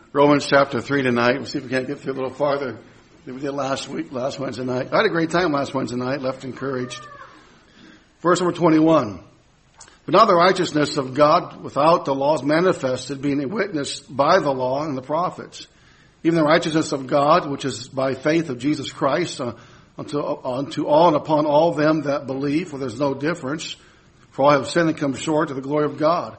Romans chapter 3 tonight. We'll see if we can't get through a little farther than we did last Wednesday night. I had a great time last Wednesday night, left encouraged. Verse number 21. But now the righteousness of God without the law is manifested, being witnessed by the law and the prophets. Even the righteousness of God, which is by faith of Jesus Christ, unto all and upon all them that believe, for there's no difference. For all have sinned and come short of the glory of God.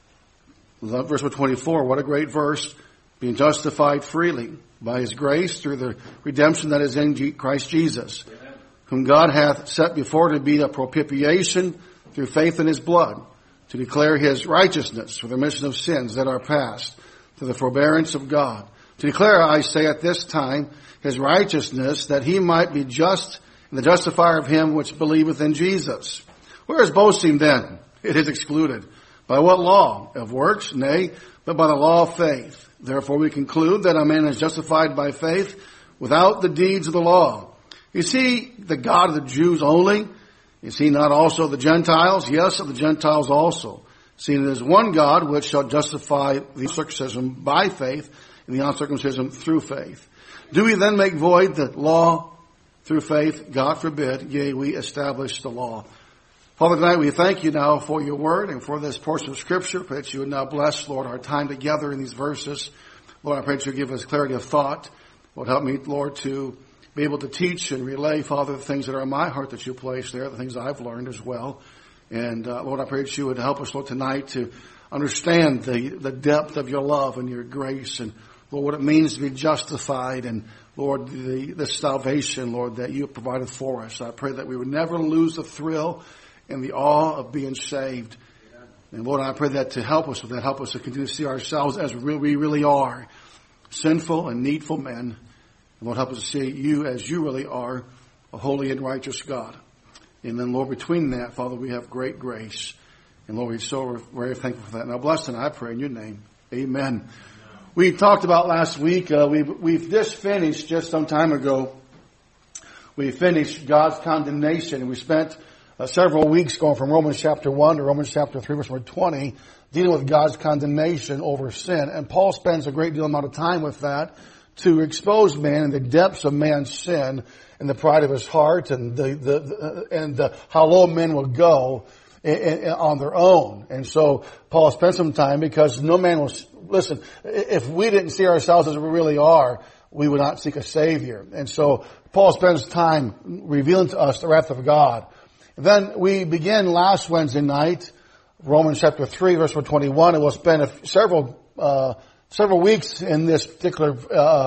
Verse 24, what a great verse. Being justified freely by His grace through the redemption that is in Christ Jesus, whom God hath set before to be a propitiation through faith in His blood, to declare His righteousness for the remission of sins that are past, to the forbearance of God. To declare, I say, at this time, His righteousness, that He might be just and the justifier of him which believeth in Jesus. Where is boasting then? It is excluded. By what law? Of works? Nay, but by the law of faith. Therefore we conclude that a man is justified by faith without the deeds of the law. Is He the God of the Jews only? Is He not also the Gentiles? Yes, of the Gentiles also. Seeing it is one God which shall justify the circumcision by faith and the uncircumcision through faith. Do we then make void the law through faith? God forbid. Yea, we establish the law. Father, tonight we thank You now for Your word and for this portion of Scripture. Pray that You would now bless, Lord, our time together in these verses. Lord, I pray that You give us clarity of thought. Lord, help me, Lord, to be able to teach and relay, Father, the things that are in my heart that You place there, the things I've learned as well. And, Lord, I pray that You would help us, Lord, tonight to understand the depth of Your love and Your grace and, Lord, what it means to be justified and, Lord, the salvation, Lord, that You have provided for us. I pray that we would never lose the thrill and the awe of being saved. And Lord, I pray that to help us with that, help us to continue to see ourselves as we really are, sinful and needful men. And Lord, help us to see You as You really are, a holy and righteous God. And then, Lord, between that, Father, we have great grace. And Lord, we're so very thankful for that. Now bless and I pray in Your name. Amen. We talked about last week, we've just finished, just some time ago, we finished God's condemnation, and we spent several weeks going from Romans chapter 1 to Romans chapter 3, verse 20, dealing with God's condemnation over sin. And Paul spends a great deal amount of time with that to expose man in the depths of man's sin and the pride of his heart and how low men will go on their own. And so Paul spent some time because no man will, listen, if we didn't see ourselves as we really are, we would not seek a Savior. And so Paul spends time revealing to us the wrath of God. Then we begin last Wednesday night, Romans chapter 3, verse 21, and we'll spend several weeks in this particular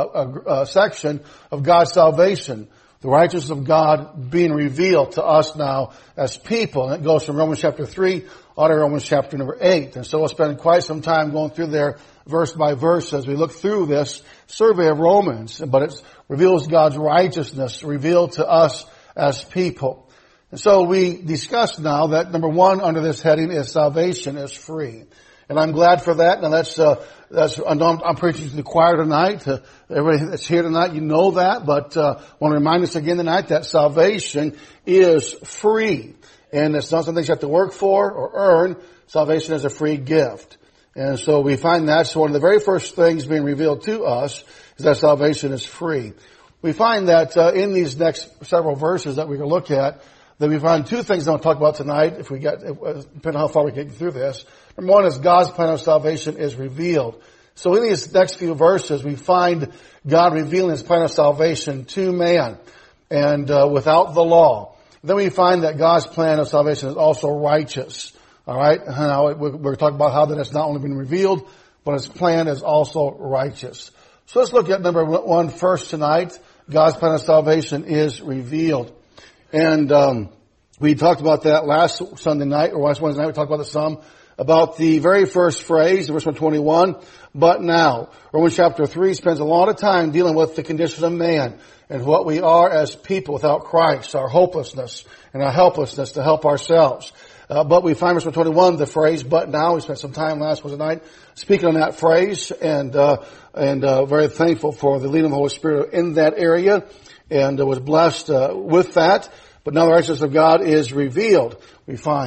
section of God's salvation, the righteousness of God being revealed to us now as people. And it goes from Romans chapter 3 on to Romans chapter number 8. And so we'll spend quite some time going through there verse by verse as we look through this survey of Romans. But it reveals God's righteousness revealed to us as people. And so we discussed now that number one under this heading is salvation is free. And I'm glad for that. Now I'm preaching to the choir tonight. Everybody that's here tonight, you know that. But I want to remind us again tonight that salvation is free. And it's not something you have to work for or earn. Salvation is a free gift. And so we find that's one of the very first things being revealed to us is that salvation is free. We find that in these next several verses that we're going to look at, that we find two things I want to talk about tonight, depending on how far we can get through this. Number one is God's plan of salvation is revealed. So in these next few verses, we find God revealing His plan of salvation to man and without the law. Then we find that God's plan of salvation is also righteous. All right? Now we're talking about how that it's not only been revealed, but His plan is also righteous. So let's look at number one first tonight. God's plan of salvation is revealed. And we talked about that last Sunday night, or last Wednesday night. We talked about about the very first phrase, verse 121, but now. Romans chapter 3 spends a lot of time dealing with the condition of man and what we are as people without Christ, our hopelessness and our helplessness to help ourselves. But we find verse 121, the phrase, but now. We spent some time last Wednesday night speaking on that phrase and very thankful for the leading of the Holy Spirit in that area. And was blessed with that. But now the righteousness of God is revealed, we find.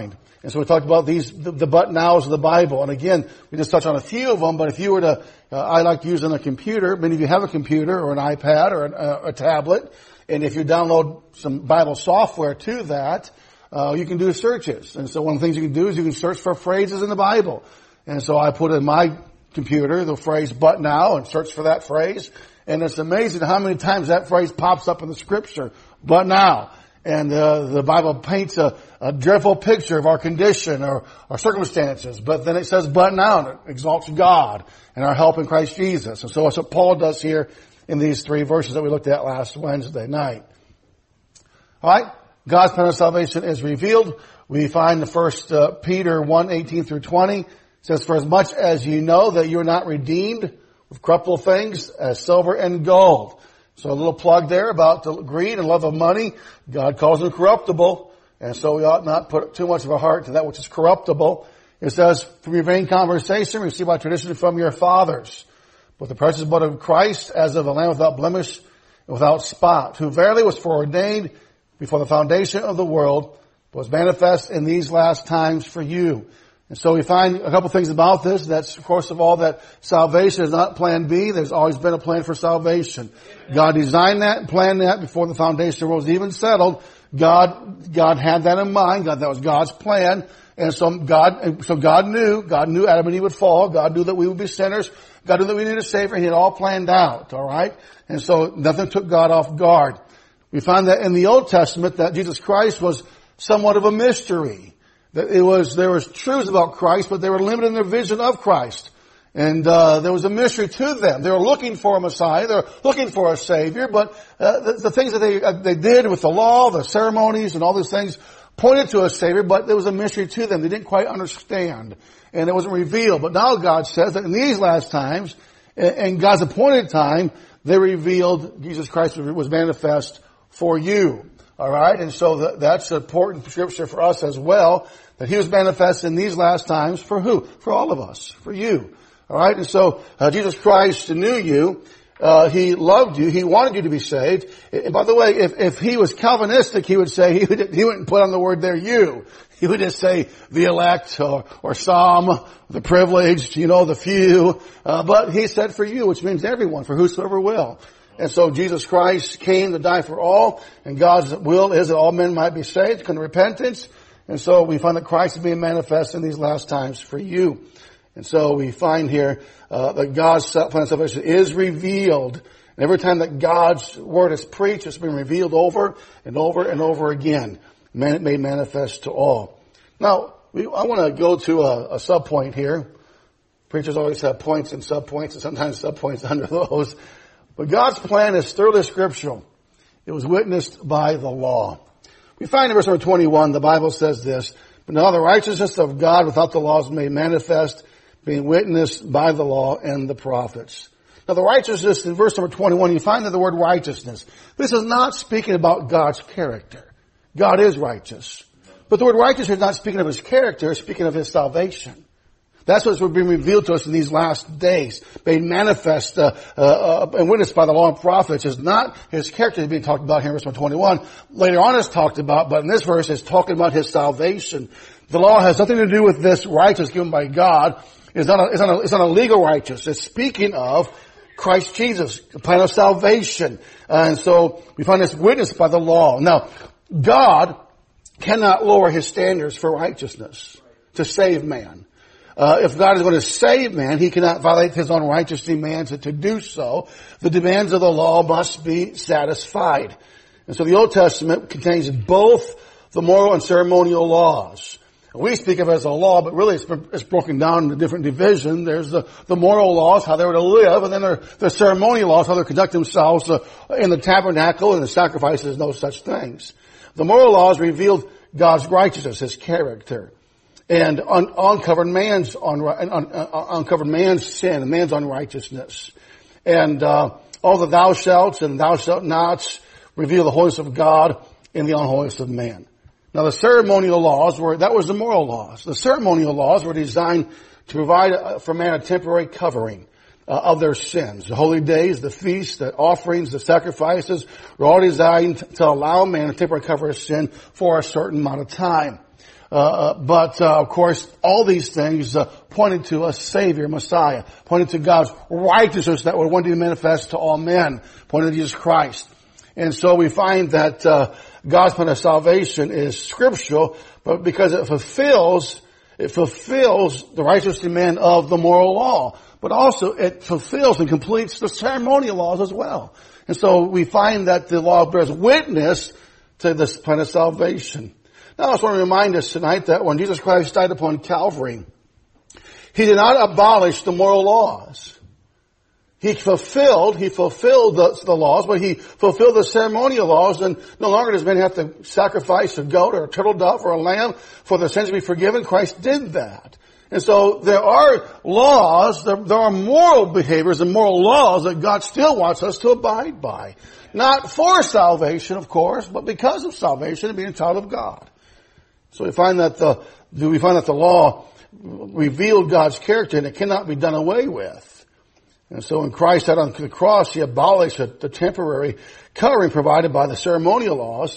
And so we talked about the but nows of the Bible. And again, we just touched on a few of them, but if you were to, I like using a computer. Many of you have a computer or an iPad or a tablet. And if you download some Bible software to that, you can do searches. And so one of the things you can do is you can search for phrases in the Bible. And so I put in my computer the phrase but now and search for that phrase. And it's amazing how many times that phrase pops up in the scripture, but now. And the Bible paints a dreadful picture of our condition or our circumstances. But then it says, but now, and it exalts God and our help in Christ Jesus. And so that's what Paul does here in these 3 verses that we looked at last Wednesday night. All right. God's plan of salvation is revealed. We find the first Peter 1:18 through 20. It says, for as much as you know that you are not redeemed with corruptible things as silver and gold. So a little plug there about the greed and love of money. God calls them corruptible. And so we ought not put too much of a heart to that which is corruptible. It says, from your vain conversation, receive by tradition from your fathers. But the precious blood of Christ, as of a lamb without blemish and without spot, who verily was foreordained before the foundation of the world, was manifest in these last times for you. And so we find a couple things about this. That's, of course, of all that salvation is not plan B. There's always been a plan for salvation. God designed that and planned that before the foundation of the world was even settled. God had that in mind. That was God's plan. And so God knew Adam and Eve would fall. God knew that we would be sinners. God knew that we needed a Savior. He had all planned out. All right. And so nothing took God off guard. We find that in the Old Testament that Jesus Christ was somewhat of a mystery. That there was truths about Christ, but they were limited in their vision of Christ. And there was a mystery to them. They were looking for a Messiah. They were looking for a Savior. But the things that they did with the law, the ceremonies, and all these things pointed to a Savior, but there was a mystery to them. They didn't quite understand. And it wasn't revealed. But now God says that in these last times, in God's appointed time, they revealed Jesus Christ was manifest for you. All right? And so that's an important scripture for us as well, that He was manifest in these last times for who? For all of us. For you. All right? And so Jesus Christ knew you. He loved you. He wanted you to be saved. And by the way, if He was Calvinistic, He would say, He wouldn't put on the word there, you. He would just say the elect or some, the privileged, the few. But He said for you, which means everyone, for whosoever will. And so Jesus Christ came to die for all, and God's will is that all men might be saved, come to repentance. And so we find that Christ is being manifest in these last times for you. And so we find here that God's plan of salvation is revealed. And every time that God's word is preached, it's been revealed over and over and over again, made manifest to all. Now, I want to go to a sub-point here. Preachers always have points and sub-points, and sometimes sub-points under those. But God's plan is thoroughly scriptural. It was witnessed by the law. We find in verse number 21, the Bible says this, but now the righteousness of God without the law is made manifest, being witnessed by the law and the prophets. Now the righteousness in verse number 21, you find that the word righteousness. This is not speaking about God's character. God is righteous. But the word righteous is not speaking of His character, it's speaking of His salvation. That's what's being revealed to us in these last days, being manifest and witnessed by the law and prophets. Is not His character being talked about here in verse 21. Later on it's talked about, but in this verse it's talking about His salvation. The law has nothing to do with this righteousness given by God. It's not a legal righteousness. It's speaking of Christ Jesus, the plan of salvation. And so we find this witnessed by the law. Now, God cannot lower His standards for righteousness to save man. If God is going to save man, He cannot violate His own righteous demands to do so. The demands of the law must be satisfied. And so the Old Testament contains both the moral and ceremonial laws. We speak of it as a law, but really it's broken down into different divisions. There's the moral laws, how they were to live, and then there are the ceremonial laws, how they conduct themselves in the tabernacle and the sacrifices, no such things. The moral laws revealed God's righteousness, His character, and uncovered man's sin and man's unrighteousness. And all the thou shalt and thou shalt nots reveal the holiness of God and the unholiness of man. Now the ceremonial laws that was the moral laws. The ceremonial laws were designed to provide for man a temporary covering of their sins. The holy days, the feasts, the offerings, the sacrifices were all designed to allow man a temporary cover of sin for a certain amount of time. But of course, all these things pointed to a Savior, Messiah, pointed to God's righteousness that would one day manifest to all men, pointed to Jesus Christ. And so we find that God's plan of salvation is scriptural, but because it fulfills the righteous demand of the moral law, but also it fulfills and completes the ceremonial laws as well. And so we find that the law bears witness to this plan of salvation. Now I just want to remind us tonight that when Jesus Christ died upon Calvary, He did not abolish the moral laws. He fulfilled the laws, but He fulfilled the ceremonial laws, and no longer does man have to sacrifice a goat or a turtle dove or a lamb for their sins to be forgiven. Christ did that. And so there are laws, there are moral behaviors and moral laws that God still wants us to abide by. Not for salvation, of course, but because of salvation and being a child of God. So we find that the law revealed God's character, and it cannot be done away with. And so when Christ died on the cross, He abolished the temporary covering provided by the ceremonial laws,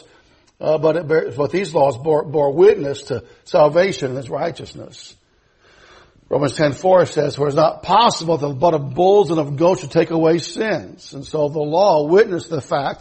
but these laws bore witness to salvation and His righteousness. Romans 10:4 says, "For it is not possible that the blood of bulls and of goats should take away sins." And so the law witnessed the fact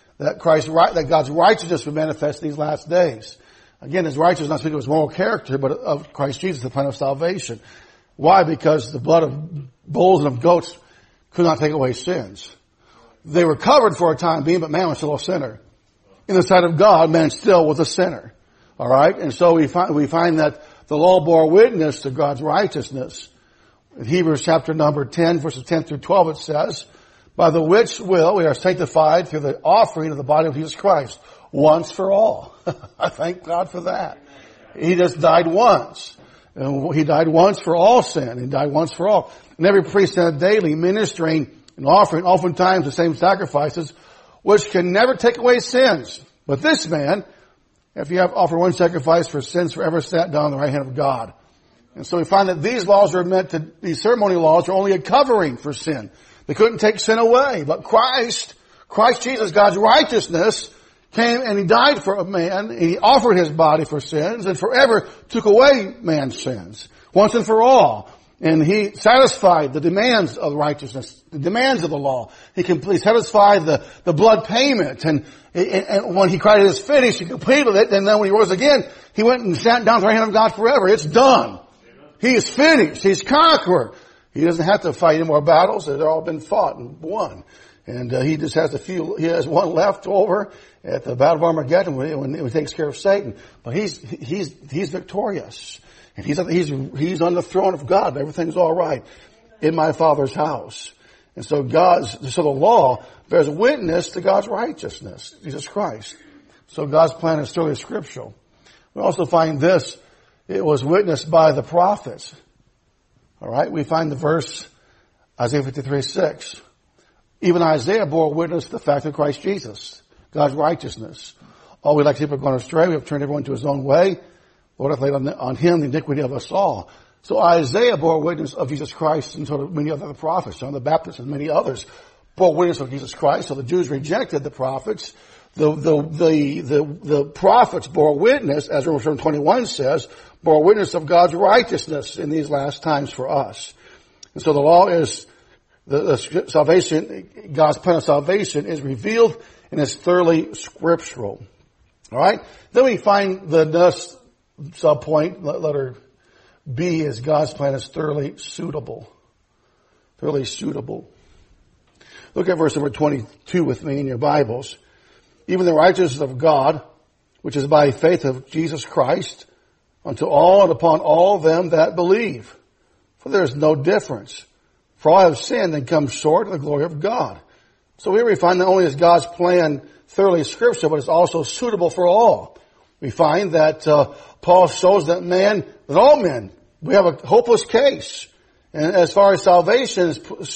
that God's righteousness would manifest in these last days. Again, His righteousness not speaking of His moral character, but of Christ Jesus, the plan of salvation. Why? Because the blood of bulls and of goats could not take away sins. They were covered for a time being, but man was still a sinner. In the sight of God, man still was a sinner. All right? And so we find that the law bore witness to God's righteousness. In Hebrews chapter number 10, verses 10 through 12, it says, "By the which will we are sanctified through the offering of the body of Jesus Christ, once for all." I thank God for that. He just died once. And He died once for all sin. He died once for all. And every priest had daily ministering and offering oftentimes the same sacrifices, which can never take away sins. But this man, if you have offered one sacrifice for sins forever, sat down on the right hand of God. And so we find that these ceremonial laws are only a covering for sin. They couldn't take sin away. But Christ Jesus, God's righteousness, came and He died for a man, and He offered His body for sins, and forever took away man's sins, once and for all. And He satisfied the demands of righteousness, the demands of the law. He satisfied the blood payment, and when He cried, "It is finished," He completed it, and then when He rose again, He went and sat down at the right hand of God forever. It's done. He is finished. He's conquered. He doesn't have to fight any more battles. They've all been fought and won. And He just has he has one left over at the Battle of Armageddon when He takes care of Satan. But He's victorious. And He's on the throne of God. Everything's all right in my Father's house. And so the law bears witness to God's righteousness, Jesus Christ. So God's plan is thoroughly scriptural. We also find this, it was witnessed by the prophets. All right, we find the verse, Isaiah 53:6. Even Isaiah bore witness to the fact of Christ Jesus, God's righteousness. All we like sheep have gone astray. We have turned everyone to his own way. Lord hath laid on Him the iniquity of us all. So Isaiah bore witness of Jesus Christ, and so did many other prophets. John the Baptist and many others bore witness of Jesus Christ. So the Jews rejected the prophets. The prophets bore witness, as Romans 21 says, bore witness of God's righteousness in these last times for us. And so the law is the salvation, God's plan of salvation is revealed and is thoroughly scriptural. All right. Then we find the next subpoint, letter B, is God's plan is thoroughly suitable. Thoroughly suitable. Look at verse number 22 with me in your Bibles. Even the righteousness of God, which is by faith of Jesus Christ, unto all and upon all them that believe. For there is no difference. For all have sinned and come short of the glory of God. So here we find not only is God's plan thoroughly scriptural, but it's also suitable for all. We find that Paul shows that all men, we have a hopeless case. And as far as salvation,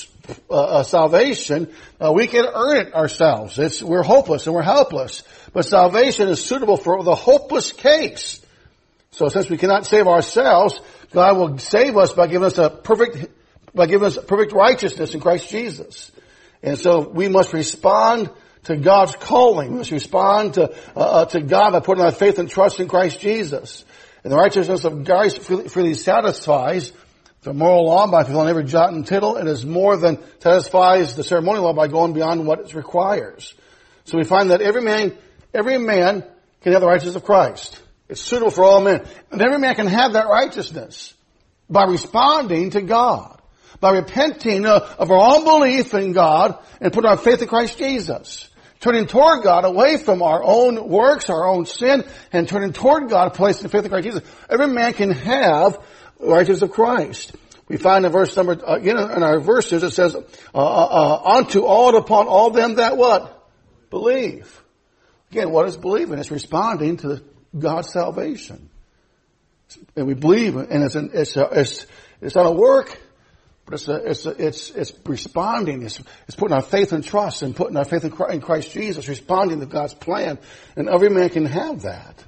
we can earn it ourselves. We're hopeless and we're helpless. But salvation is suitable for the hopeless case. So since we cannot save ourselves, God will save us by giving us perfect righteousness in Christ Jesus. And so we must respond to God's calling. We must respond to God by putting our faith and trust in Christ Jesus. And the righteousness of God freely satisfies the moral law by fulfilling every jot and tittle, and is more than satisfies the ceremonial law by going beyond what it requires. So we find that every man can have the righteousness of Christ. It's suitable for all men. And every man can have that righteousness by responding to God, by repenting of our unbelief in God and putting our faith in Christ Jesus. Turning toward God away from our own works, our own sin, and turning toward God, placing the faith in Christ Jesus. Every man can have the righteousness of Christ. We find in verse number, in our verses, it says, unto all and upon all them that what? Believe. Again, what is believing? It's responding to God's salvation. And we believe, and it's not a work, but it's responding. It's putting our faith and trust and putting our faith in Christ Jesus, responding to God's plan. And every man can have that.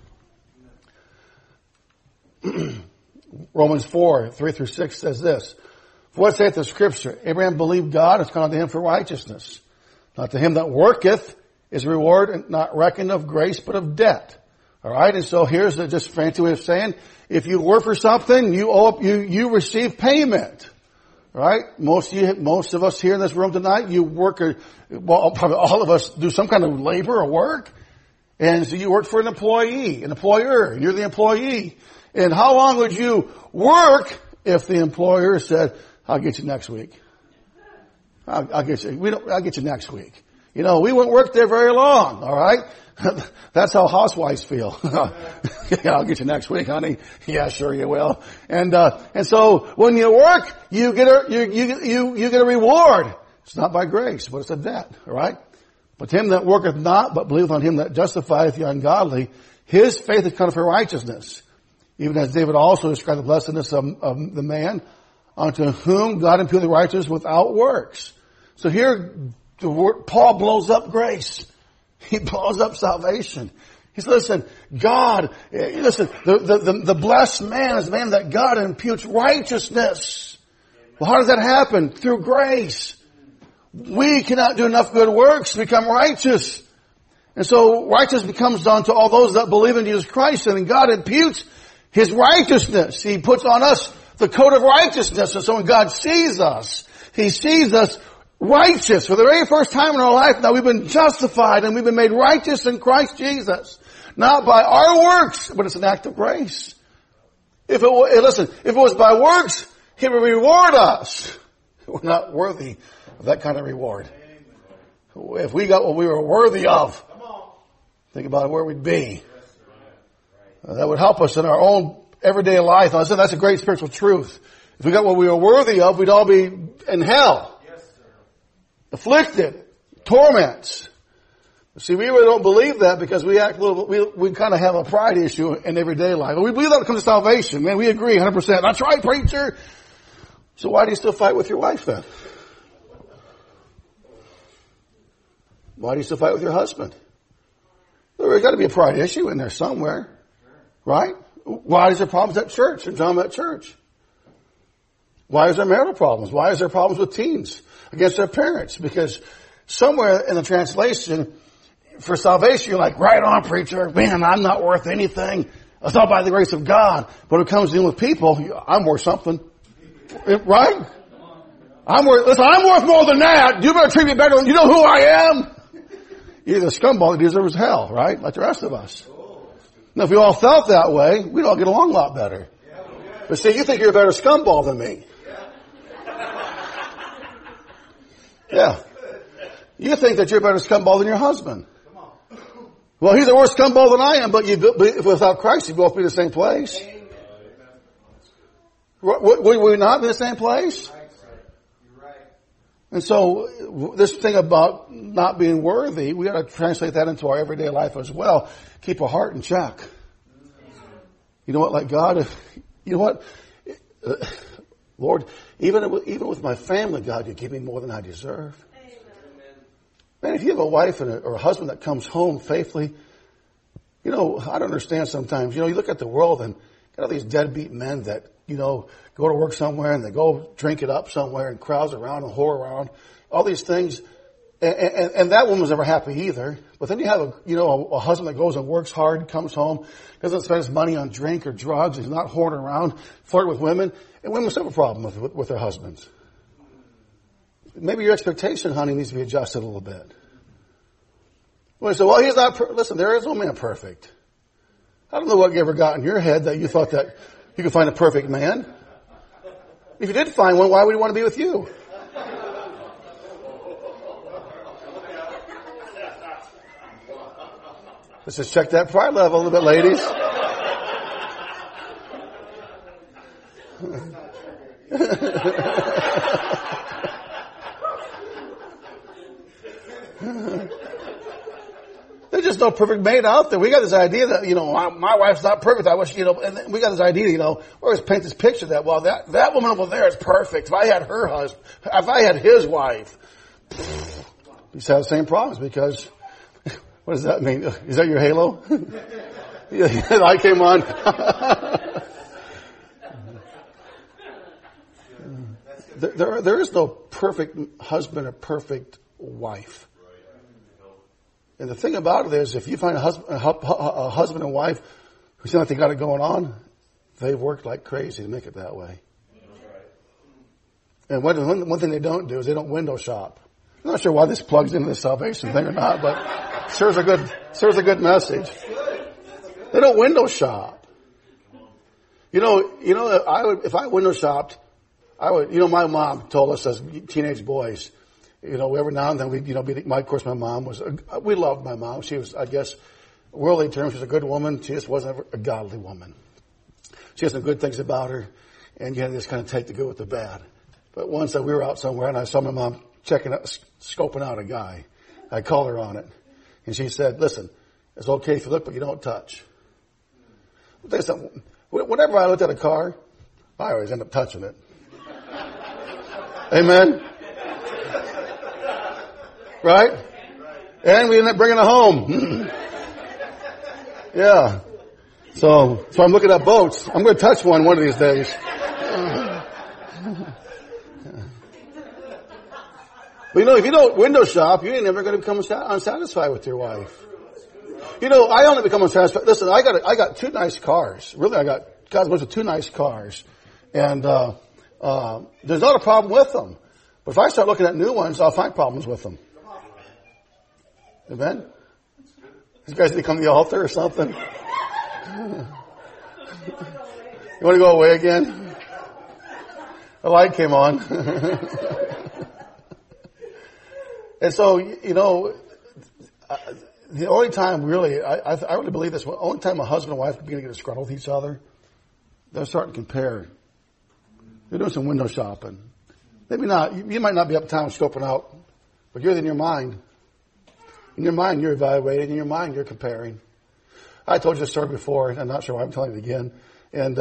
Romans 4, 3 through 6 says this. For what saith the Scripture? Abraham believed God, it's counted to him for righteousness. Not to him that worketh is reward not reckoned of grace, but of debt. All right, and so here's the just fancy way of saying, if you work for something, you receive payment. All right, most of us here in this room tonight, you work, probably all of us do some kind of labor or work, and so you work for an employee, an employer, and you're the employee. And how long would you work if the employer said, "I'll get you next week"? I'll get you next week. We wouldn't work there very long, all right? That's how housewives feel. Yeah, I'll get you next week, honey. Yeah, sure you will. And so when you work, you get a reward. It's not by grace, but it's a debt, all right? But him that worketh not, but believeth on him that justifieth the ungodly, his faith is counted for righteousness. Even as David also described the blessedness of the man, unto whom God imputed righteousness without works. So here, Paul blows up grace. He blows up salvation. He says, the blessed man is the man that God imputes righteousness. Well, how does that happen? Through grace. We cannot do enough good works to become righteous. And so righteousness becomes done to all those that believe in Jesus Christ, and then God imputes His righteousness. He puts on us the coat of righteousness. And so when God sees us, He sees us righteous for the very first time in our life. Now we've been justified and we've been made righteous in Christ Jesus. Not by our works, but it's an act of grace. If it was by works, He would reward us. We're not worthy of that kind of reward. If we got what we were worthy of, think about where we'd be. That would help us in our own everyday life. I said that's a great spiritual truth. If we got what we were worthy of, we'd all be in hell. Afflicted, torments. See, we really don't believe that because we kind of have a pride issue in everyday life. We believe that when it comes to salvation. Man, we agree 100%. That's right, preacher. So why do you still fight with your wife then? Why do you still fight with your husband? There's got to be a pride issue in there somewhere. Right? Why is there problems at church and drama at church? Why is there marital problems? Why is there problems with teens against their parents? Because somewhere in the translation, for salvation, you're like, right on, preacher. Man, I'm not worth anything. It's all by the grace of God. But when it comes to dealing with people, I'm worth something. Right? I'm worth more than that. You better treat me better than you know who I am. You're the scumbag that deserves hell, right? Like the rest of us. Now, if we all felt that way, we'd all get along a lot better. But see, you think you're a better scumbag than me. Yeah. You think that you're a better scumbag than your husband. Well, he's a worse scumbag than I am, but without Christ, you'd both be in the same place. Would we not be in the same place? And so, this thing about not being worthy, we got to translate that into our everyday life as well. Keep our heart in check. You know what, like God, you know what, Lord, even with my family, God, you give me more than I deserve. Man, if you have a wife or a husband that comes home faithfully, I don't understand sometimes. You look at the world and got all these deadbeat men that, go to work somewhere and they go drink it up somewhere and crowds around and whore around. All these things. And that woman's never happy either. But then you have a husband that goes and works hard, comes home, doesn't spend his money on drink or drugs, he's not whoring around, flirt with women, and women still have a problem with their husbands. Maybe your expectation, honey, needs to be adjusted a little bit. Well, you say, well, he's not listen, there is no man perfect. I don't know what you ever got in your head that you thought that you could find a perfect man. If you did find one, why would he want to be with you? Let's just check that pride level a little bit, ladies. There's just no perfect mate out there. We got this idea that, my wife's not perfect. I wish, and we got this idea, we always paint this picture that, well, that woman over there is perfect. If I had her husband, if I had his wife, we have the same problems because, what does that mean? Is that your halo? The light came on. There is no perfect husband or perfect wife. And the thing about it is, if you find a husband and wife who seem like they got it going on, they've worked like crazy to make it that way. And one thing they don't do is they don't window shop. I'm not sure why this plugs into the salvation thing or not, but serves a good message. They don't window shop. If I window shopped, I would. My mom told us as teenage boys, every now and then of course my mom was. We loved my mom. She was, I guess, worldly terms, she was a good woman. She just wasn't a godly woman. She had some good things about her, and you had to just kind of take the good with the bad. But once we were out somewhere, and I saw my mom scoping out a guy. I called her on it. And she said, listen, it's okay if you look, but you don't touch. Whenever I looked at a car, I always end up touching it. Amen? Right? And we end up bringing it home. Yeah. So I'm looking at boats. I'm going to touch one of these days. But if you don't window shop, you ain't never going to become unsatisfied with your wife. I only become unsatisfied. Listen, I got two nice cars. Really, I got God's blessed with two nice cars. And, there's not a problem with them. But if I start looking at new ones, I'll find problems with them. Amen? These guys need to come to the altar or something. You want to go away again? The light came on. And so, the only time really, I really believe this, the only time a husband and wife begin to get disgruntled with each other, they're starting to compare. They're doing some window shopping. Maybe not, you might not be uptown scoping out, but you're in your mind. In your mind, you're evaluating. In your mind, you're comparing. I told you this story before, and I'm not sure why I'm telling it again. And,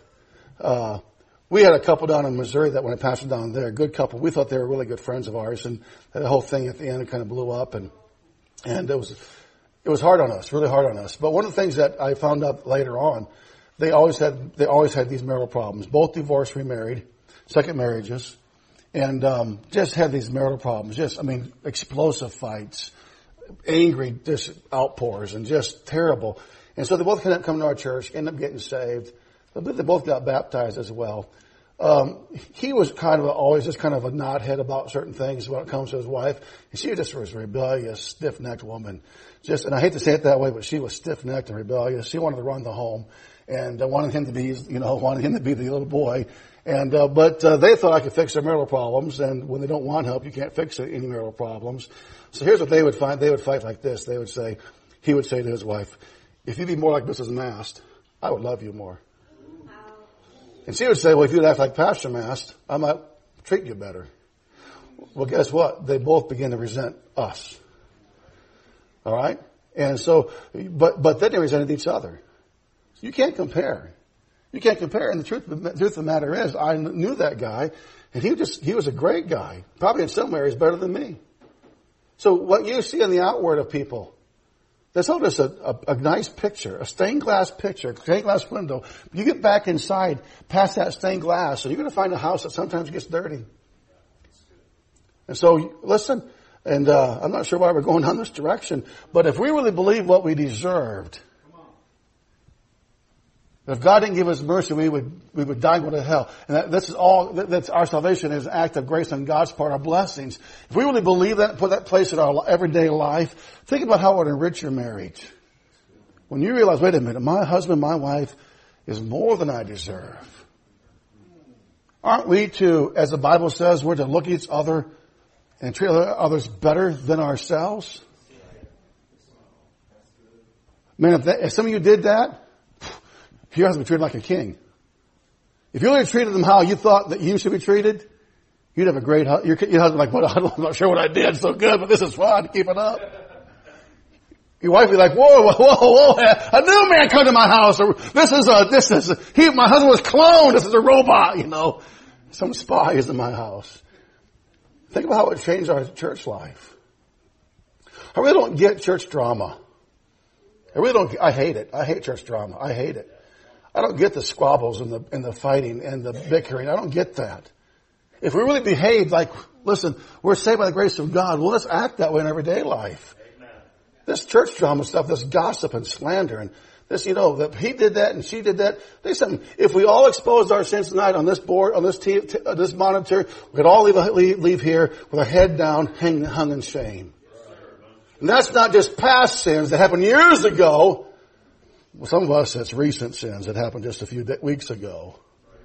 we had a couple down in Missouri that when I pastored down there, a good couple. We thought they were really good friends of ours, and the whole thing at the end kind of blew up, and it was hard on us, really hard on us. But one of the things that I found out later on, they always had these marital problems. Both divorced, remarried, second marriages, and just had these marital problems. Explosive fights, angry just outpours, and just terrible. And so they both ended up coming to our church, ended up getting saved. I believe they both got baptized as well. He was always just kind of a knothead about certain things when it comes to his wife. And she just was a rebellious, stiff-necked woman. And I hate to say it that way, but she was stiff-necked and rebellious. She wanted to run the home and wanted him to be the little boy. But they thought I could fix their marital problems. And when they don't want help, you can't fix any marital problems. So here's what they would find. They would fight like this. He would say to his wife, if you'd be more like Mrs. Mast, I would love you more. And she would say, well, if you'd act like Pastor Mast, I might treat you better. Well, guess what? They both begin to resent us. All right? And so, but then they resented each other. You can't compare. You can't compare. And the truth of the matter is, I knew that guy, and he was a great guy. Probably in some areas better than me. So what you see on the outward of people, that's all just a nice picture, a stained glass picture, stained glass window. You get back inside, past that stained glass, and you're going to find a house that sometimes gets dirty. And so, listen, And I'm not sure why we're going down this direction, but if we really believe what we deserved, if God didn't give us mercy, we would die and go to hell. And that's our salvation is an act of grace on God's part, our blessings. If we really believe that, put that place in our everyday life, think about how it would enrich your marriage. When you realize, wait a minute, my husband, my wife is more than I deserve. Aren't we to, as the Bible says, we're to look at each other and treat others better than ourselves? Man, if some of you did that, your husband would be treated like a king. If you really treated them how you thought that you should be treated, you'd have a great husband. Your husband like, well, I'm not sure what I did so good, but this is fun. Keep it up. Your wife would be like, whoa, a new man come to my house. Or my husband was cloned. This is a robot, Some spy is in my house. Think about how it changed our church life. I really don't get church drama. I hate it. I hate church drama. I hate it. I don't get the squabbles and the fighting and the bickering. I don't get that. If we really behave listen, we're saved by the grace of God. Well, let's act that way in everyday life. Amen. This church drama stuff, this gossip and slander and this, that he did that and she did that. There's something. If we all exposed our sins tonight on this board, on this this monitor, we could all leave here with our head down, hung in shame. And that's not just past sins that happened years ago. Well, some of us, it's recent sins that happened just a few weeks ago.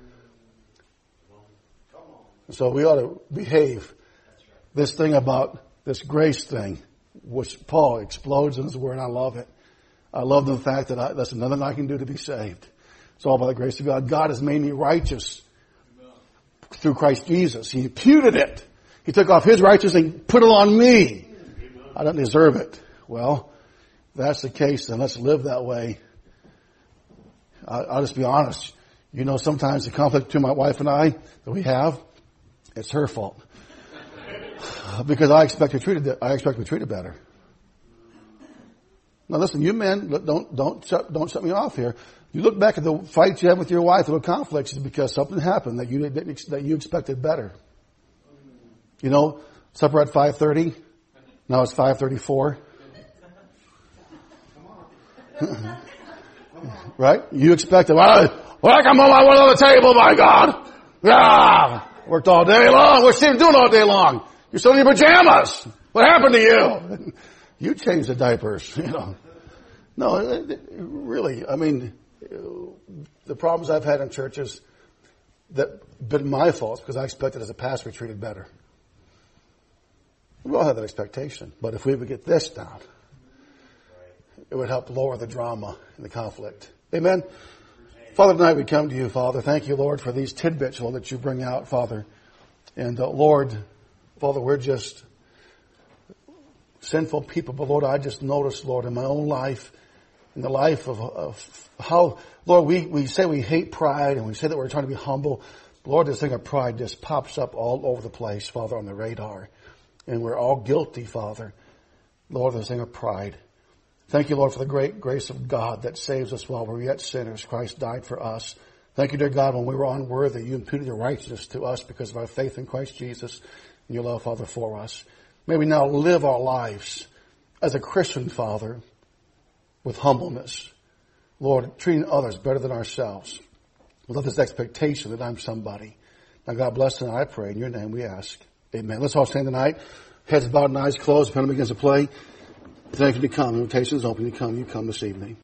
So we ought to behave. This thing about this grace thing, which Paul explodes in his word, I love it. I love the fact that that's nothing I can do to be saved. It's all by the grace of God. God has made me righteous through Christ Jesus. He imputed it. He took off his righteousness and put it on me. I don't deserve it. Well, if that's the case, then let's live that way. I'll just be honest. Sometimes the conflict between my wife and I that we have, it's her fault. Because I expect to be treated better. Now listen, you men, don't shut me off here. You look back at the fights you had with your wife, the conflicts, because something happened that you expected better. Supper at 5:30. Now it's 5:34. Right? You expected, I come home, I want on the table, my God. Yeah. Worked all day long. What's she doing all day long? You're still in your pajamas. What happened to you? You changed the diapers, No, really, the problems I've had in churches that been my fault because I expected as a pastor to be treated better. We all have that expectation. But if we would get this down, it would help lower the drama and the conflict. Amen? Father, tonight we come to you, Father. Thank you, Lord, for these tidbits, Lord, that you bring out, Father. And, Lord, Father, we're just sinful people. But, Lord, I just noticed, Lord, in my own life, in the life of how, Lord, we say we hate pride and we say that we're trying to be humble. Lord, this thing of pride just pops up all over the place, Father, on the radar. And we're all guilty, Father. Lord, this thing of pride. Thank you, Lord, for the great grace of God that saves us while we're yet sinners. Christ died for us. Thank you, dear God, when we were unworthy, you imputed your righteousness to us because of our faith in Christ Jesus and your love, Father, for us. May we now live our lives as a Christian, Father, with humbleness. Lord, treating others better than ourselves. Without this expectation that I'm somebody. Now, God bless and I pray. In your name we ask. Amen. Let's all stand tonight. Heads bowed and eyes closed. Pen begins to play. Thank you to come. Invitation is open. You come this evening.